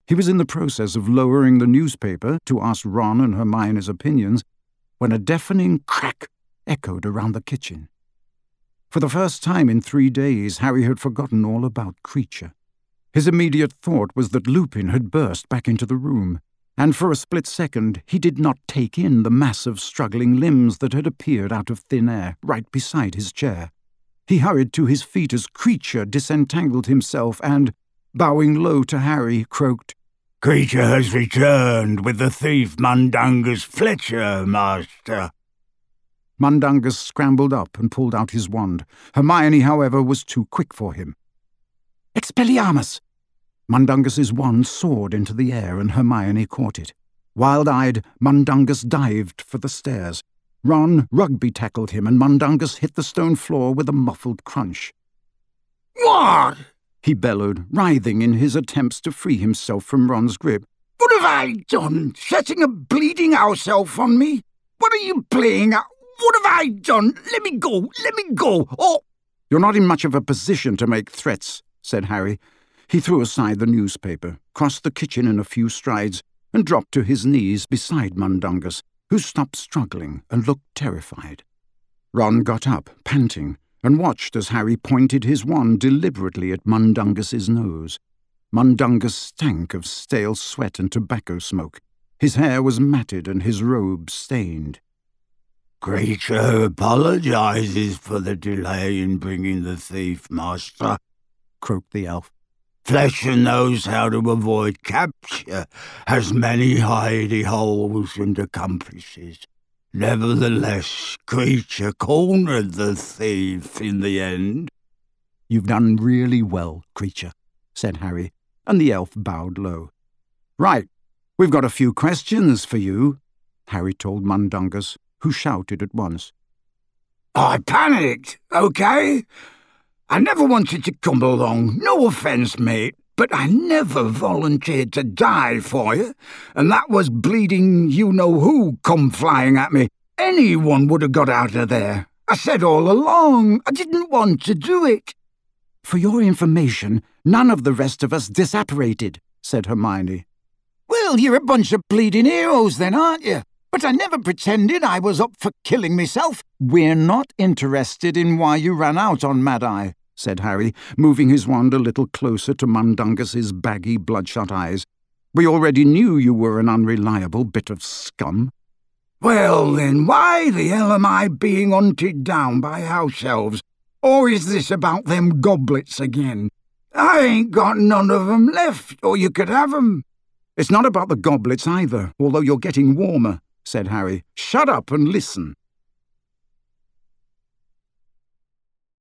He was in the process of lowering the newspaper to ask Ron and Hermione's opinions when a deafening crack echoed around the kitchen. For the first time in 3 days, Harry had forgotten all about Kreacher. His immediate thought was that Lupin had burst back into the room, and for a split second he did not take in the mass of struggling limbs that had appeared out of thin air right beside his chair. He hurried to his feet as Kreacher disentangled himself and, bowing low to Harry, croaked, "Kreacher has returned with the thief Mundungus Fletcher, Master." Mundungus scrambled up and pulled out his wand. Hermione, however, was too quick for him. "Expelliarmus!" Mundungus's wand soared into the air and Hermione caught it. Wild-eyed, Mundungus dived for the stairs. Ron rugby-tackled him and Mundungus hit the stone floor with a muffled crunch. "What?" he bellowed, writhing in his attempts to free himself from Ron's grip. "What have I done? Setting a bleeding house elf on me? What are you playing at? What have I done? Let me go! Let me go! Oh!" "You're not in much of a position to make threats," said Harry. He threw aside the newspaper, crossed the kitchen in a few strides, and dropped to his knees beside Mundungus, who stopped struggling and looked terrified. Ron got up, panting, and watched as Harry pointed his wand deliberately at Mundungus's nose. Mundungus stank of stale sweat and tobacco smoke. His hair was matted and his robe stained. "Kreacher apologizes for the delay in bringing the thief, Master," croaked the elf. "Fletcher knows how to avoid capture, has many hidey holes and accomplices. Nevertheless, Kreacher cornered the thief in the end." "You've done really well, Kreacher," said Harry, and the elf bowed low. "Right, we've got a few questions for you," Harry told Mundungus, who shouted at once. "I panicked, okay? I never wanted to come along, no offence, mate, but I never volunteered to die for you, and that was bleeding you-know-who come flying at me. Anyone would have got out of there. I said all along, I didn't want to do it." "For your information, none of the rest of us disapparated," said Hermione. "Well, you're a bunch of bleeding heroes then, aren't you? But I never pretended I was up for killing myself." "We're not interested in why you ran out on Mad-Eye," said Harry, moving his wand a little closer to Mundungus's baggy, bloodshot eyes. "We already knew you were an unreliable bit of scum." "Well then, why the hell am I being hunted down by house elves? Or is this about them goblets again? I ain't got none of 'em left, or you could have 'em." "It's not about the goblets either, although you're getting warmer," said Harry. "Shut up and listen."